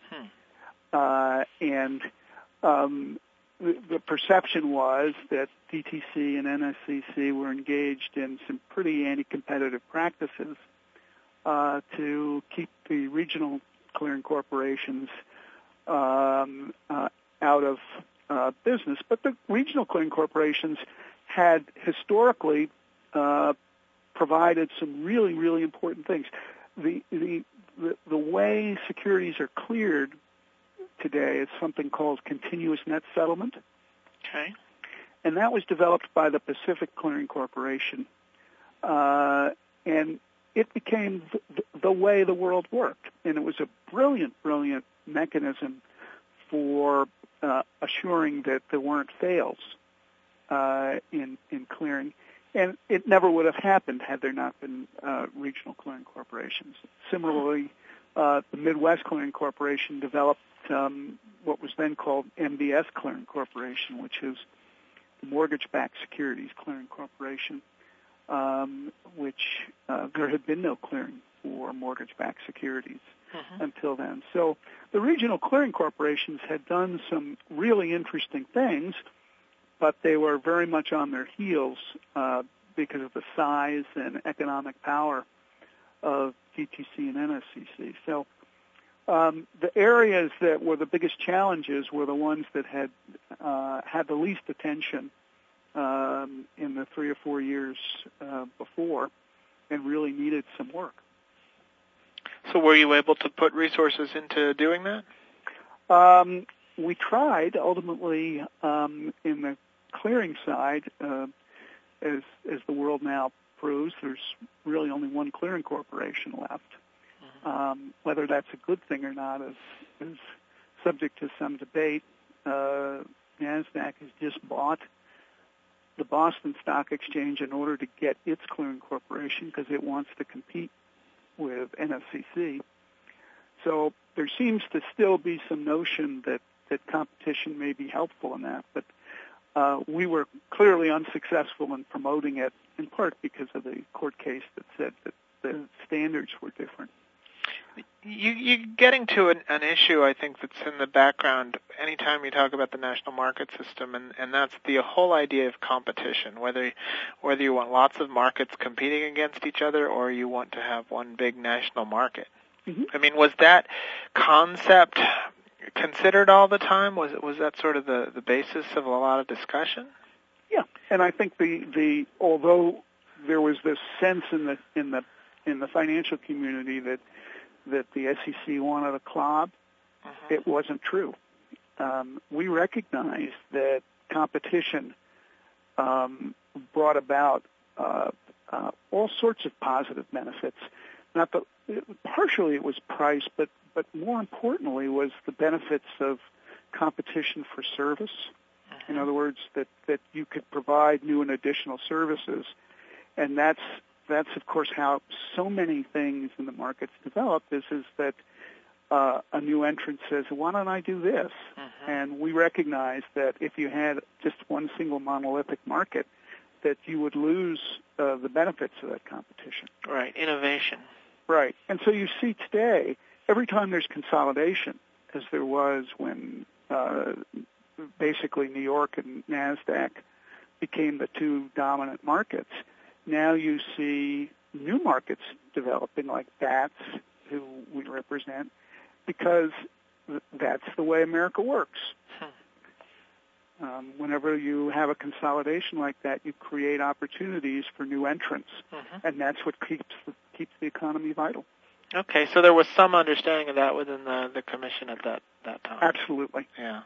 And the perception was that DTC and NSCC were engaged in some pretty anti-competitive practices to keep the regional clearing corporations out of business. But the regional clearing corporations had historically provided some really, really important things. The way securities are cleared today is something called continuous net settlement. Okay. And that was developed by the Pacific Clearing Corporation. And it became the way the world worked. And it was a brilliant, brilliant mechanism for assuring that there weren't fails in clearing. And it never would have happened had there not been regional clearing corporations. Similarly, the Midwest Clearing Corporation developed what was then called MBS Clearing Corporation, which is the Mortgage-Backed Securities Clearing Corporation, which there had been no clearing for mortgage-backed securities until then. So the regional clearing corporations had done some really interesting things, but they were very much on their heels because of the size and economic power of DTC and NSCC. So the areas that were the biggest challenges were the ones that had had the least attention in the 3 or 4 years before. really needed some work. So were you able to put resources into doing that? We tried. Ultimately, in the clearing side, as the world now proves, there's really only one clearing corporation left. Whether that's a good thing or not is subject to some debate. NASDAQ has just bought the Boston Stock Exchange in order to get its clearing corporation because it wants to compete with NSCC. So there seems to still be some notion that competition may be helpful in that, but we were clearly unsuccessful in promoting it, in part because of the court case that said that the standards were different. You're getting to an issue, I think, that's in the background anytime you talk about the national market system, and that's the whole idea of competition, whether you want lots of markets competing against each other or you want to have one big national market. Mm-hmm. I mean, was that concept considered all the time? Was that sort of the basis of a lot of discussion? Yeah, and I think the although there was this sense in the financial community that the SEC wanted a clob, it wasn't true. We recognized that competition brought about all sorts of positive benefits. Partially it was price, but more importantly was the benefits of competition for service. In other words, that you could provide new and additional services, and that's of course how so many things in the markets develop. Is that a new entrant says, "Why don't I do this?" And we recognize that if you had just one single monolithic market, that you would lose the benefits of that competition. Right, innovation. Right, and so you see today, every time there's consolidation, as there was when basically New York and NASDAQ became the two dominant markets, now you see new markets developing like BATS, who we represent, because that's the way America works. Whenever you have a consolidation like that, you create opportunities for new entrants, and that's what keeps the economy vital. Okay, so there was some understanding of that within the commission at that time. Absolutely. Yeah.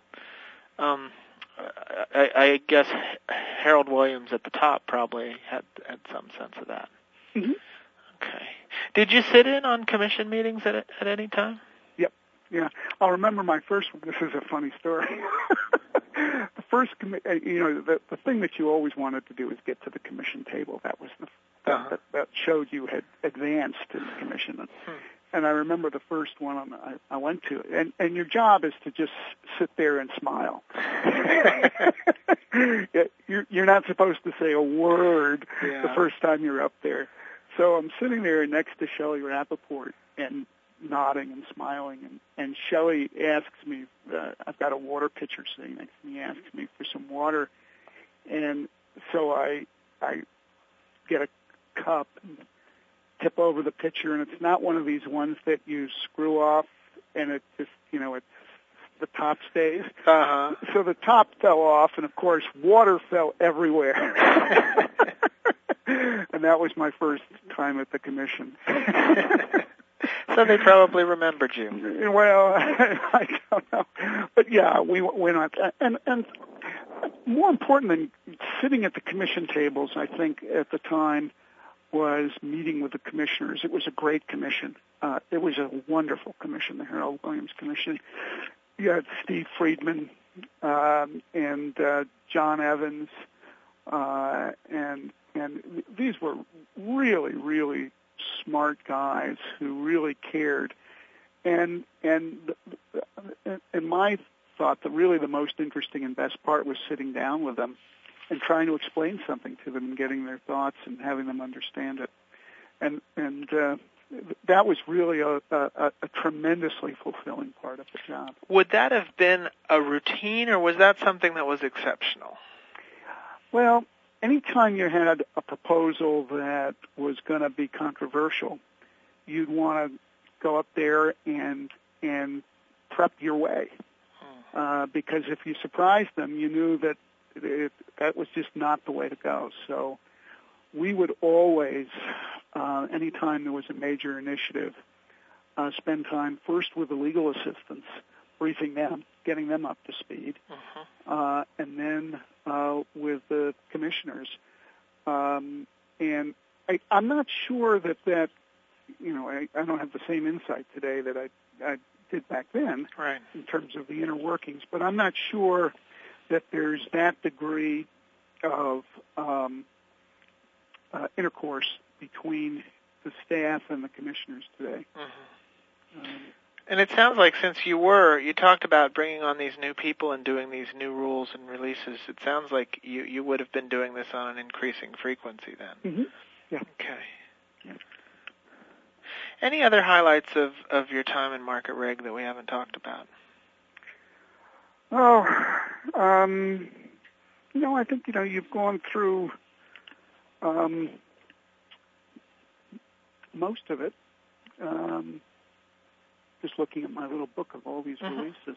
I guess Harold Williams at the top probably had some sense of that. Mm-hmm. Okay. Did you sit in on commission meetings at any time? Yep. Yeah. I'll remember my first one. This is a funny story. The first, the thing that you always wanted to do is get to the commission table. That was that showed you had advanced in the commission. And I remember the first one I went to, and your job is to just sit there and smile. You're not supposed to say a word the first time you're up there. So I'm sitting there next to Shelley Rappaport and nodding and smiling, and Shelley asks me, I've got a water pitcher sitting next to me, asks me for some water, and so I get a cup and tip over the pitcher, and it's not one of these ones that you screw off and it just, it's the top stays. So the top fell off, and of course water fell everywhere. And that was my first time at the commission. So they probably remembered you. Well, I don't know. But yeah, we went on. And more important than sitting at the commission tables, I think, at the time, was meeting with the commissioners. It was a great commission. It was a wonderful commission, the Harold Williams Commission. You had Steve Friedman and John Evans, and these were really, really smart guys who really cared. And in my thought, the most interesting and best part was sitting down with them and trying to explain something to them and getting their thoughts and having them understand it. And that was really a tremendously fulfilling part of the job. Would that have been a routine, or was that something that was exceptional? Well, anytime you had a proposal that was going to be controversial, you'd want to go up there and prep your way. Because if you surprised them, you knew that that was just not the way to go. So we would always anytime there was a major initiative, spend time first with the legal assistants, briefing them, getting them up to speed, and then with the commissioners. And I'm not sure that I don't have the same insight today that I did back then, right, in terms of the inner workings, but I'm not sure that there's that degree of intercourse between the staff and the commissioners today. And it sounds like since you talked about bringing on these new people and doing these new rules and releases, it sounds like you would have been doing this on an increasing frequency then. Mm-hmm. Yeah. Okay. Yeah. Any other highlights of your time in market reg that we haven't talked about? Oh, I think, you've gone through most of it. Just looking at my little book of all these releases.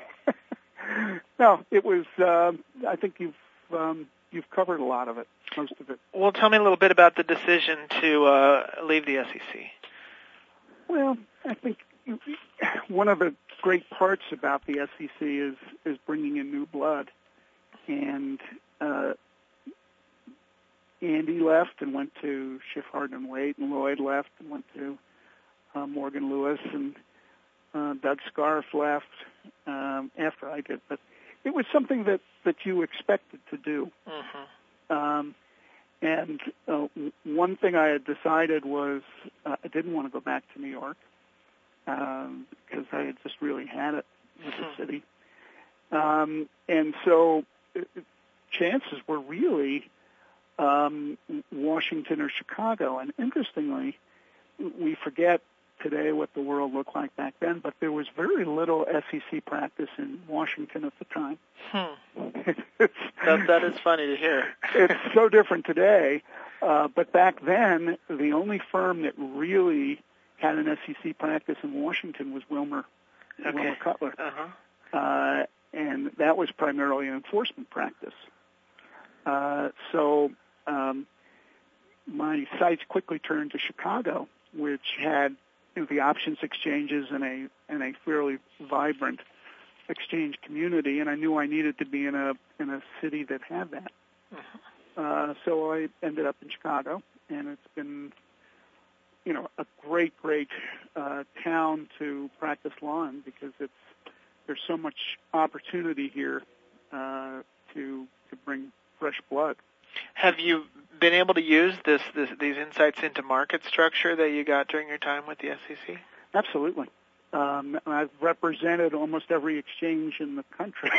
No, it was. I think you've covered a lot of it, most of it. Well, tell me a little bit about the decision to leave the SEC. Well, I think one of the great parts about the SEC is bringing in new blood, and Andy left and went to Schiff, Hardin & Waite, and Lloyd left and went to Morgan Lewis, and Doug Scarf left after I did. But it was something that you expected to do. And one thing I had decided was I didn't want to go back to New York because I had just really had it with the city. And so chances were really Washington or Chicago. And interestingly, we forget today what the world looked like back then, but there was very little SEC practice in Washington at the time. That is funny to hear. It's so different today, but back then, the only firm that really had an SEC practice in Washington was Wilmer Cutler. And that was primarily an enforcement practice. So my sights quickly turned to Chicago, which had the options exchanges and a fairly vibrant exchange community, and I knew I needed to be in a city that had that. So I ended up in Chicago, and it's been a great town to practice law in because there's so much opportunity here to bring fresh blood. Have you been able to use these insights into market structure that you got during your time with the SEC? Absolutely. I've represented almost every exchange in the country.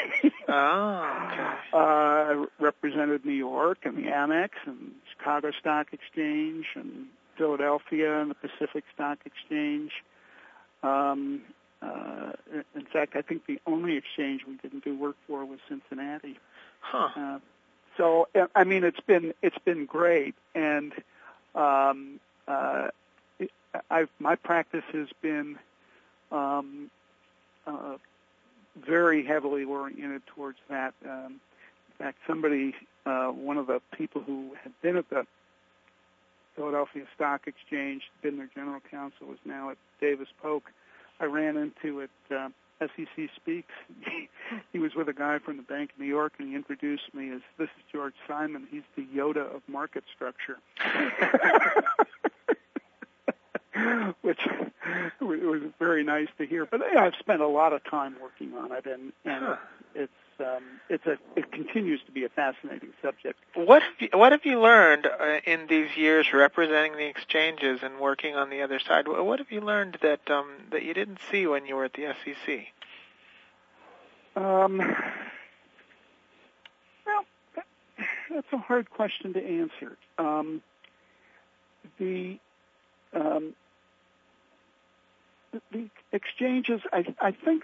I represented New York and the Amex and Chicago Stock Exchange and Philadelphia and the Pacific Stock Exchange. In fact, I think the only exchange we didn't do work for was Cincinnati. So I mean, it's been great, and my practice has been very heavily oriented towards that. In fact, one of the people who had been at the Philadelphia Stock Exchange, been their general counsel, is now at Davis Polk. I ran into at SEC Speaks. He was with a guy from the Bank of New York, and he introduced me as, "This is George Simon. He's the Yoda of market structure." Which was very nice to hear. But I've spent a lot of time working on it, and it continues to be a fascinating subject. What have you learned in these years representing the exchanges and working on the other side? What have you learned that you didn't see when you were at the SEC? Well, that's a hard question to answer. The exchanges, I think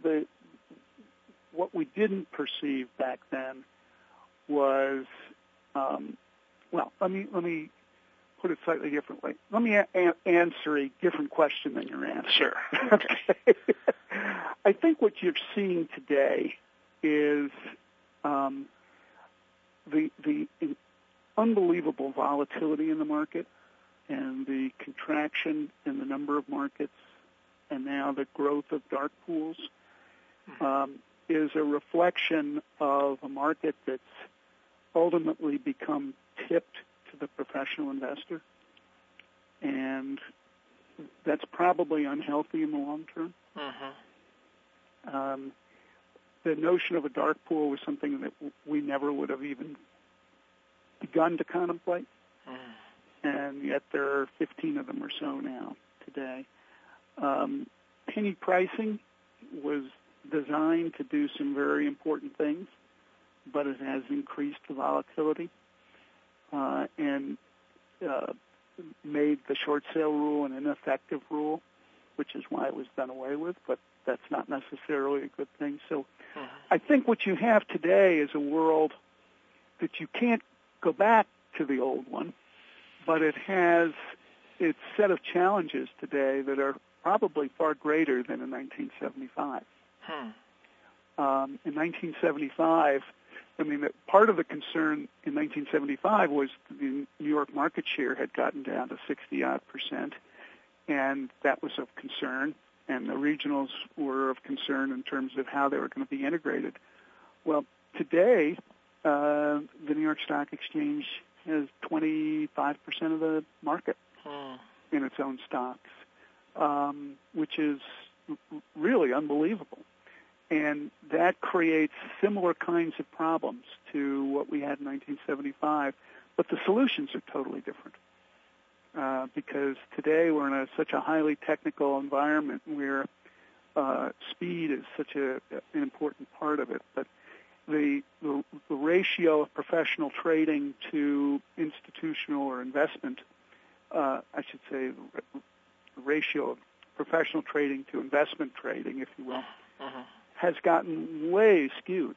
what we didn't perceive back then was, let me put it slightly differently. Let me answer a different question than your answer. Sure. Okay. I think what you're seeing today is the unbelievable volatility in the market and the contraction in the number of markets and now the growth of dark pools is a reflection of a market that's ultimately become tipped to the professional investor, and that's probably unhealthy in the long term. The notion of a dark pool was something that we never would have even begun to contemplate, and yet there are 15 of them or so now today. Penny pricing was designed to do some very important things, but it has increased the volatility and made the short sale rule an ineffective rule, which is why it was done away with, but that's not necessarily a good thing. So I think what you have today is a world that you can't go back to the old one, but it has its set of challenges today that are probably far greater than in 1975. In 1975, I mean, part of the concern in 1975 was the New York market share had gotten down to 60-odd%, and that was of concern, and the regionals were of concern in terms of how they were going to be integrated. Well, today, the New York Stock Exchange has 25% of the market in its own stocks, which is really unbelievable. And that creates similar kinds of problems to what we had in 1975, but the solutions are totally different. Because today we're in such a highly technical environment where speed is such an important part of it. But the ratio of professional trading to institutional or investment, I should say, the ratio of professional trading to investment trading, if you will, has gotten way skewed,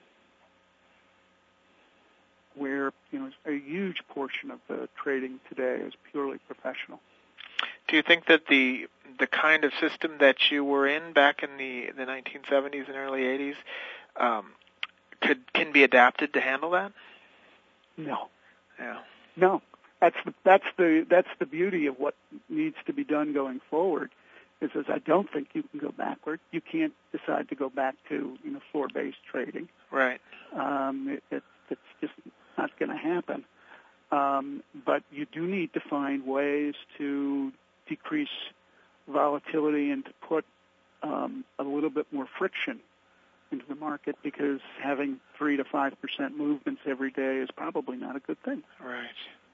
where a huge portion of the trading today is purely professional. Do you think that the kind of system that you were in back in the 1970s and early 80s can be adapted to handle that? No. Yeah. No. That's the beauty of what needs to be done going forward. Is I don't think you can go backward. You can't decide to go back to floor-based trading. Right. It's just not going to happen. But you do need to find ways to decrease volatility and to put a little bit more friction into the market, because having 3 to 5% movements every day is probably not a good thing. Right.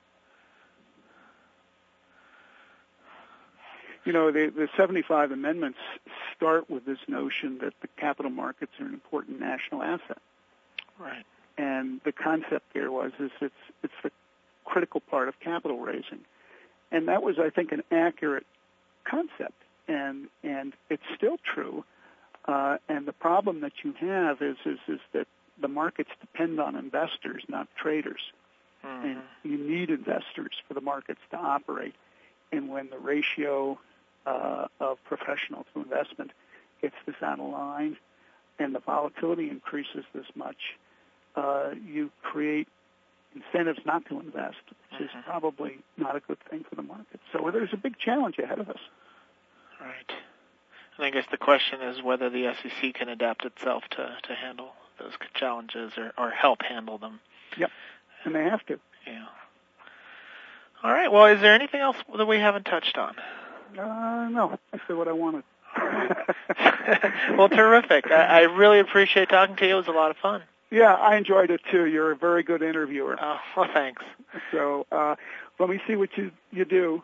The 75 amendments start with this notion that the capital markets are an important national asset. Right. And the concept there is it's the critical part of capital raising. And that was, I think, an accurate concept. And it's still true. And the problem that you have is that the markets depend on investors, not traders. And you need investors for the markets to operate. And when the ratio of professional to investment gets this out of line and the volatility increases this much, you create incentives not to invest, which is probably not a good thing for the market. So there's a big challenge ahead of us. Right. And I guess the question is whether the SEC can adapt itself to handle those challenges or help handle them. Yep, and they have to. Yeah. All right. Well, is there anything else that we haven't touched on? No, I said what I wanted. Well, terrific. I really appreciate talking to you. It was a lot of fun. Yeah, I enjoyed it too. You're a very good interviewer. Oh, well, thanks. So let me see what you do.